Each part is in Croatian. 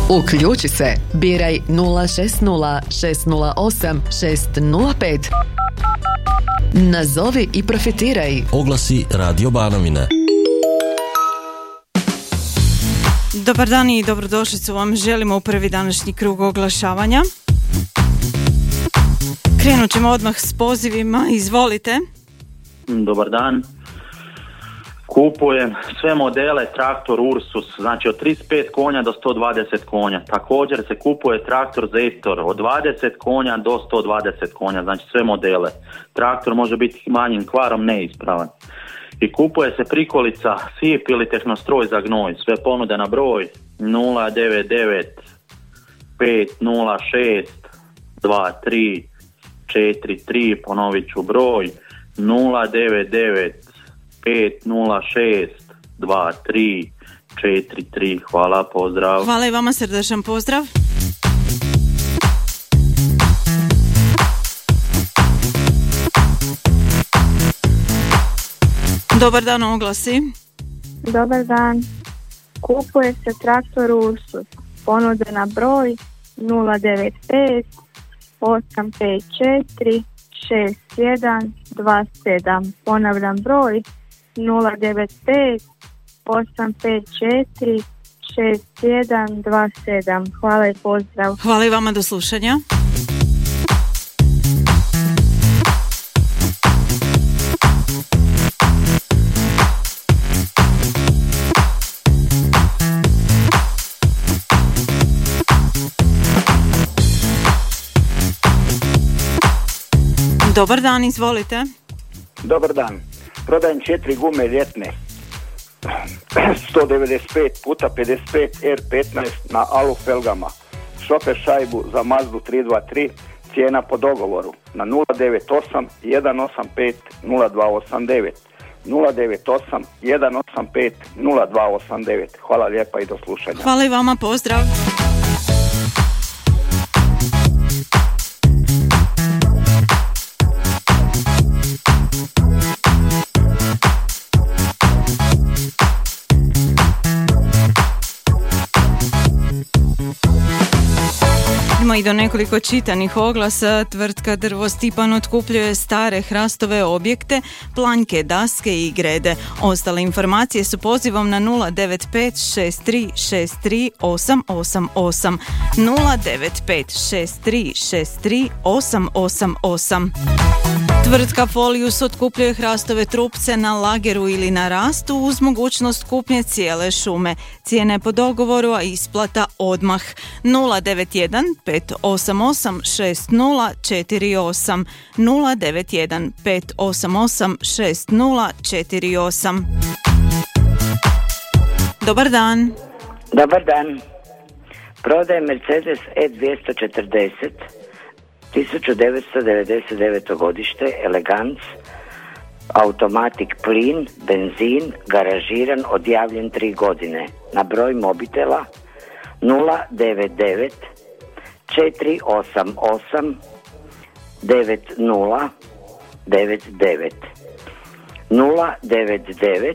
Uključi se, biraj 060 608 605. Nazovi i profitiraj. Oglasi Radio Banovine. Dobar dan i dobrodošlicu vam želimo u prvi današnji krug oglašavanja. Krenut ćemo odmah s pozivima, izvolite. Dobar dan. Kupujem sve modele traktor Ursus, znači od 35 konja do 120 konja. Također se kupuje traktor Zetor od 20 konja do 120 konja, znači sve modele. Traktor može biti manjim kvarom neispravan. I kupuje se prikolica SIP ili tehnostroj za gnoj. Sve ponude na broj 099 506 2343, ponovit ću broj 099 506 2343. Hvala, pozdrav. Hvala i vama, srdačan pozdrav. Dobar dan, oglasi. Dobar dan. Kupuje se traktor Ursus. Ponude na broj 095 854 6127. Ponavljam broj 095 854 6127. Hvala i pozdrav. Hvala i vama, do slušanja. Dobar dan, izvolite. Dobar dan. Prodajem 4 gume ljetne 195 puta 55 R15 na alu felgama. Šofer šajbu za Mazdu 323, cijena po dogovoru na 098 185 0289. 098 185 0289. Hvala lijepa i do slušanja. Hvala i vama, pozdrav. I do nekoliko čitanih oglasa. Tvrtka Drvo Stipan otkupljuje stare hrastove objekte, planjke, daske i grede. Ostale informacije su pozivom na 095 63 63 888 095 63 63 888. Tvrtka Folius otkupljuje hrastove trupce na lageru ili na rastu uz mogućnost kupnje cijele šume. Cijene po dogovoru, a isplata odmah. 091 588 6048 091 588 6048. Dobar dan. Dobar dan. Prodajem Mercedes E240 1999. godište, Elegance, automatik plin, benzin, garažiran, odjavljen 3 godine. Na broj mobitela 099 488 9099 099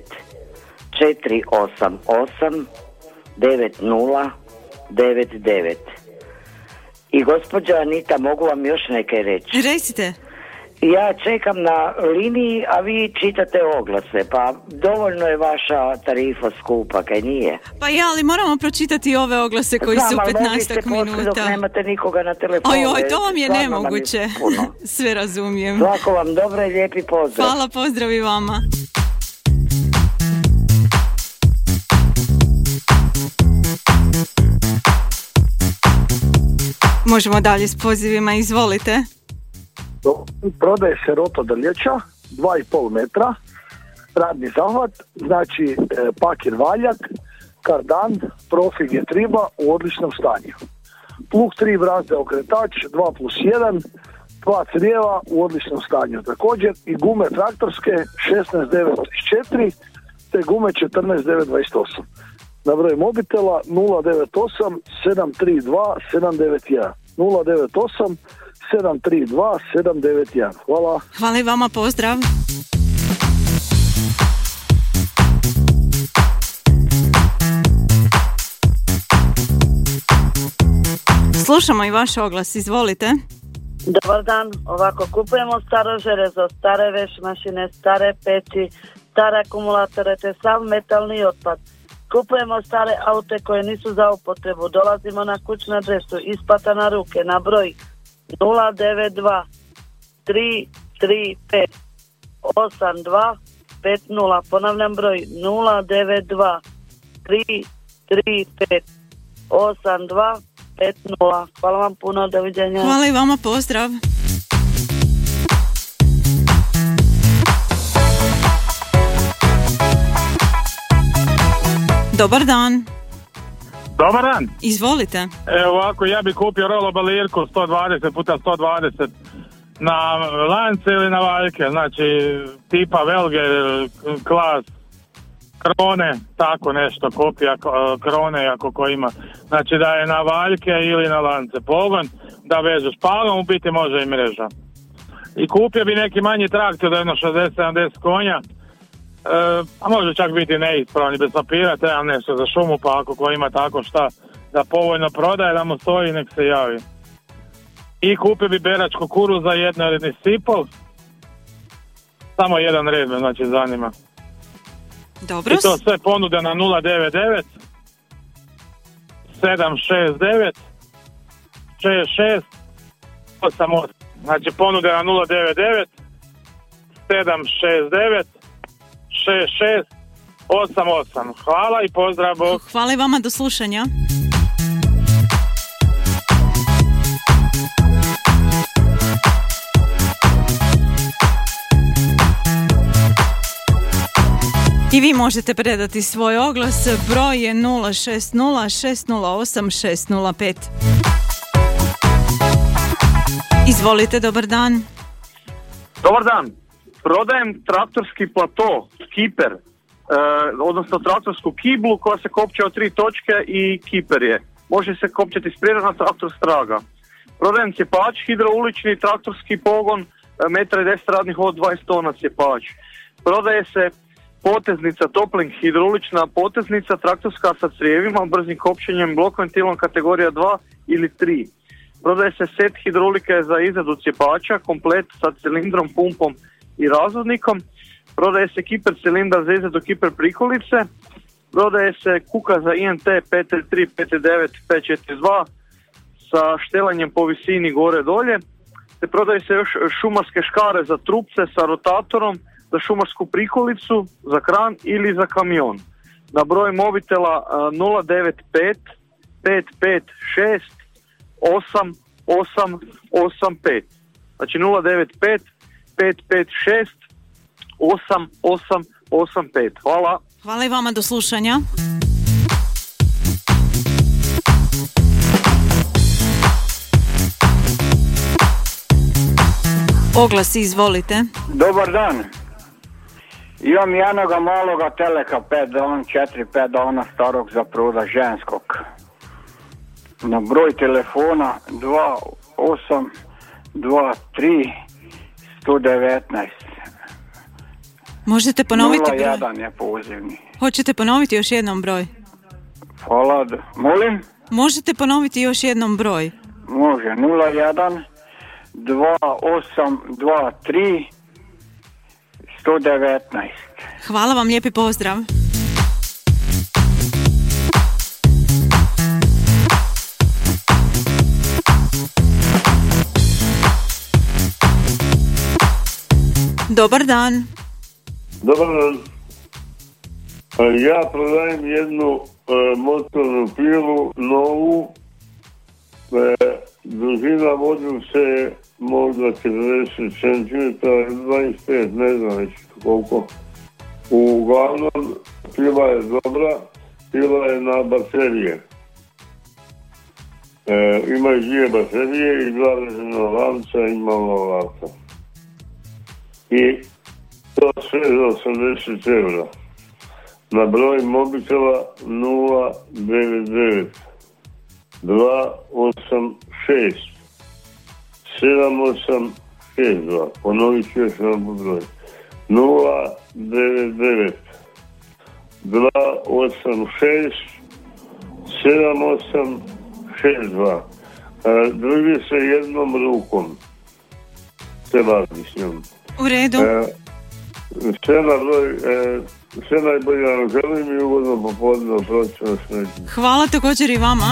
488 9099. I gospođa Anita, mogu vam još neke reći? Recite. Ja čekam na liniji, a vi čitate oglase, pa dovoljno je vaša tarifa skupa, kaj nije? Pa ja, ali moramo pročitati ove oglase koji su 15 minuta. Dok nemate nikoga na telefonu. Oj, to vam je nemoguće. Sve razumijem. Svako vam dobro i lijepi pozdrav. Hvala, pozdrav i vama. Možemo dalje s pozivima, izvolite. Prodaje se roto drljeća 2,5 metra, radni zahvat, znači pakir valjak, kardan, profil je triba u odličnom stanju. Plug 3 brazde okretač 2+1, 2 crijeva u odličnom stanju. Također i gume traktorske 16.934 te gume 14.928. Na broj mobitela 098 732 791. 098 732 791. Hvala. Hvala i vama, pozdrav. Slušamo i vaš oglas, izvolite. Dobar dan, ovako kupujemo staro železo, stare veš mašine, stare peći, stare akumulatore te sav metalni otpad. Kupujemo stare aute koje nisu za upotrebu, dolazimo na kućnu adresu, isplata na ruke, na broj 092 335 8250, ponavljam broj 092 335 8250. Hvala vam puno, doviđenja. Hvala i vama, pozdrav. Dobar dan. Dobar dan. Izvolite. Evo ovako, ja bih kupio rolo balirku 120 puta 120 na lance ili na valjke, znači tipa Velger, Klas, Krone, tako nešto, kopija Krone ako ko ima. Znači da je na valjke ili na lance pogon, da vežeš palom, u biti može i mreža. I kupio bi neki manji traktor, da jedno 60-70 konja, a može čak biti neispravni, bez papira, treba nešto za šumu, pa ako ko ima tako šta da povoljno prodaje, da mu stoji, nek se javi. I kupio bi berač kukuruza, jednoredni sipol, samo jedan red me znači zanima. Dobro. I to sve ponude na 099 769 66 88. Znači ponude na 099 769 6688. Hvala i pozdrav, Bog. Hvala i vama, do slušanja. I vi možete predati svoj oglas, broj je 060 608 605. Izvolite, dobar dan. Dobar dan. Prodajem traktorski plato, kiper, odnosno traktorsku kiblu koja se kopče od 3 točke i kiper je. Može se kopčati spreda na traktor straga. Prodajem cjepač, hidroulični traktorski pogon, 1,10 m radnih od 20 tona cjepač. Prodaje se poteznica Topling, hidroulična poteznica traktorska sa crijevima, brzim kopčenjem, blok ventilom kategorija 2 ili 3. Prodaje se set hidrolike za izradu cjepača, komplet sa cilindrom, pumpom i razvodnikom. Prodaje se kiper cilindar za izradu kiper prikolice. Prodaje se kuka za INT 533, 539, 542 sa štelanjem po visini gore dolje. Te prodaje se još šumarske škare za trupce sa rotatorom, za šumarsku prikolicu, za kran ili za kamion. Na broj mobitela 095 556 8885. Znači 095 556 8885. Hvala. Hvala i vama, do slušanja. Oglasi, izvolite. Dobar dan. Imam jednoga maloga teleka 4-5 dana starog za proda ženskog. Na broj telefona 2823 119. Možete ponoviti broj? 01 je pozivni. Hoćete ponoviti još jednom broj? Hvala. Molim? Možete ponoviti još jednom broj? Može. 01 2823 119. Hvala vam, lijepi pozdrav. Dobar dan. Dobar dan. Ja prodajem jednu motornu pilu novu. Dužina vodilce možda 40 cm, 25, ne znam već koliko. Uglavnom, pila je dobra, pila je na baterije. Ima i 2 baterije i 2 rezervna lanca i malo lanca. I to sve za 80 € na broj mobitela 099 286 7862. Ponovit ću još jedan broj 099 286 7862. Drži se jednom rukom. Se radi s njom. U redu. Sve najbolje vam želim i ugodno popodne, proćemo srećno. Hvala također i vama.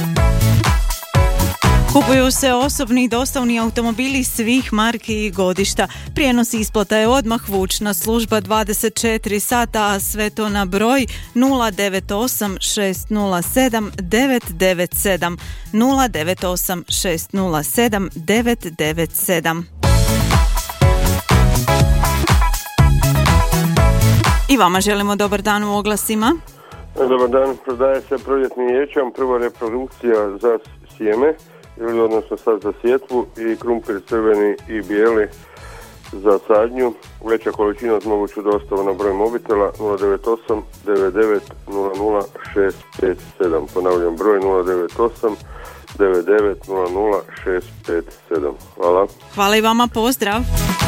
Kupuju se osobni i dostavni automobili svih marki i godišta. Prijenos isplata je odmah, vučna služba 24 sata, a sve to na broj 098 607 997 098 607 997. I vama želimo dobar dan u oglasima. Dobar dan, prodaje se proljetni ječam, prva reprodukcija za sjeme, ili odnosno sad za sjetvu, i krumpir crveni i bijeli za sadnju. Veća količina od moguću dostavu na broj mobitela 098 99 00 657. Ponavljam broj 098 99 00 657. Hvala. Hvala i vama, pozdrav.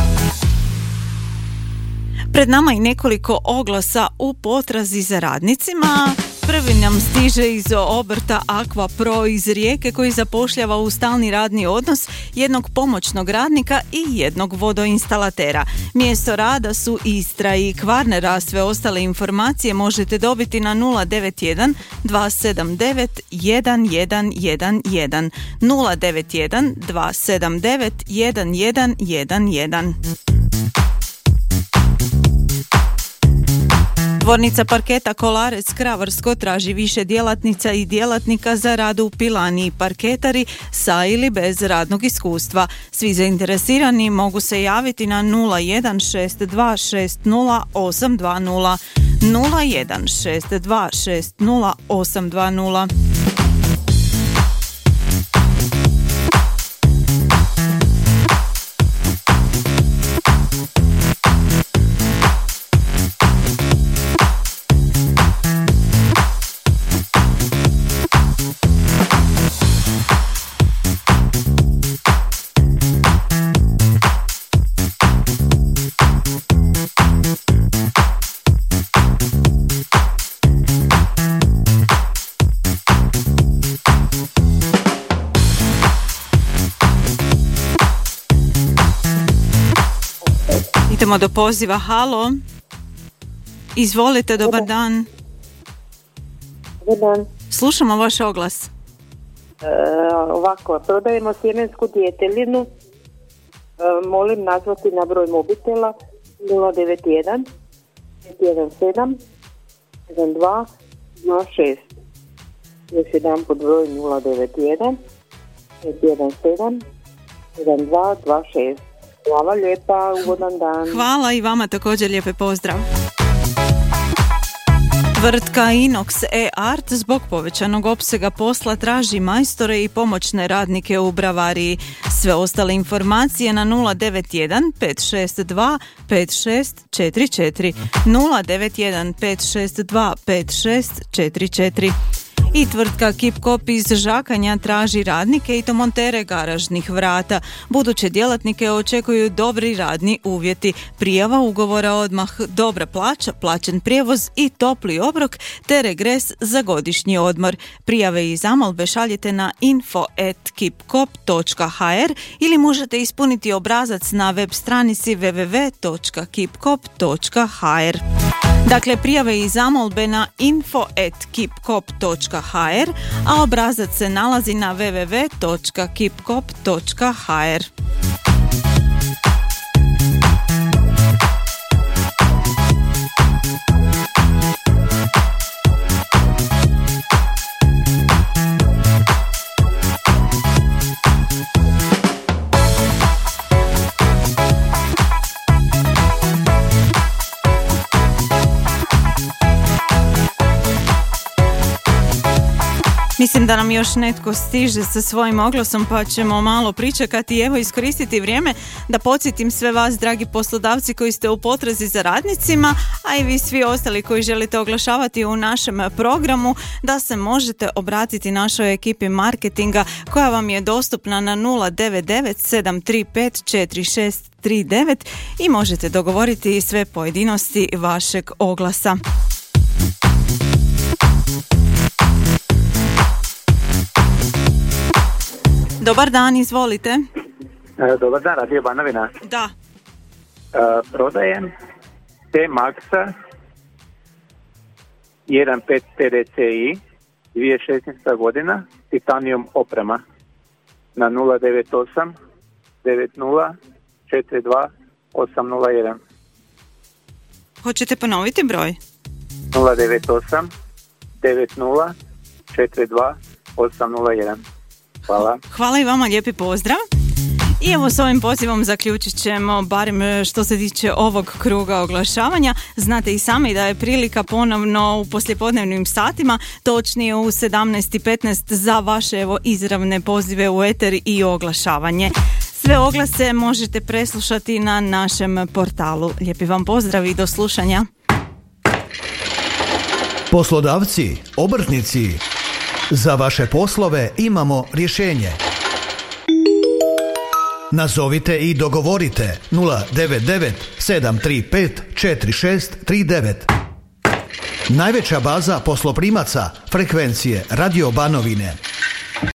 Pred nama je nekoliko oglasa u potrazi za radnicima. Prvi nam stiže iz obrta Aqua Pro iz Rijeke, koji zapošljava u stalni radni odnos jednog pomoćnog radnika i jednog vodoinstalatera. Mjesto rada su Istra i Kvarner, a sve ostale informacije možete dobiti na 091 279 1111 091 279 1111. Tvornica parketa Kolarec Kravarsko traži više djelatnica i djelatnika za rad u pilani i parketari sa ili bez radnog iskustva. Svi zainteresirani mogu se javiti na 0162608220 0162608220. Idemo do poziva. Halo. Izvolite, dobar dan. Dobar dan. Slušamo vaš oglas. Ovako, prodajemo sjemensku djetelinu. Molim nazvati na broj mobitela 091 517 72 26. Još jedan pod broj 091 517 72 26. Hvala lijepa, ugodan dan. Hvala i vama također, lijepi pozdrav. Tvrtka Inox e-Art zbog povećanog opsega posla traži majstore i pomoćne radnike u bravariji. Sve ostale informacije na 091 562 5644 091 562 5644. I tvrtka Kip-Kop iz Žakanja traži radnike i to montere garažnih vrata. Buduće djelatnike očekuju dobri radni uvjeti, prijava ugovora odmah, dobra plaća, plaćen prijevoz i topli obrok te regres za godišnji odmor. Prijave i zamolbe šaljite na info@kipkop.hr ili možete ispuniti obrazac na web stranici www.kipkop.hr. Dakle, prijave i zamolbe na info@kipkop.hr, a obrazac se nalazi na www.kipkop.hr. Mislim da nam još netko stiže sa svojim oglasom, pa ćemo malo pričekati i evo iskoristiti vrijeme da podsjetim sve vas, dragi poslodavci koji ste u potrazi za radnicima, a i vi svi ostali koji želite oglašavati u našem programu, da se možete obratiti našoj ekipi marketinga koja vam je dostupna na 099 735 4639 i možete dogovoriti sve pojedinosti vašeg oglasa. Dobar dan, izvolite. Dobar dan, Radio Banovina. Da. Prodajem T-Maxa 1.5 TDCi 2016. godina, titanium oprema na 098 90 42 801. Hoćete ponoviti broj? 098 90 42 801. Hvala. Hvala i vama, lijepi pozdrav. I evo s ovim pozivom zaključit ćemo, barem što se tiče ovog kruga oglašavanja. Znate i sami da je prilika ponovno u poslijepodnevnim satima, točnije u 17:15 za vaše evo izravne pozive u eter i oglašavanje. Sve oglase možete preslušati na našem portalu. Lijepi vam pozdrav i do slušanja. Poslodavci, obrtnici, za vaše poslove imamo rješenje. Nazovite i dogovorite 099 735 4639. Najveća baza posloprimaca frekvencije Radio Banovine.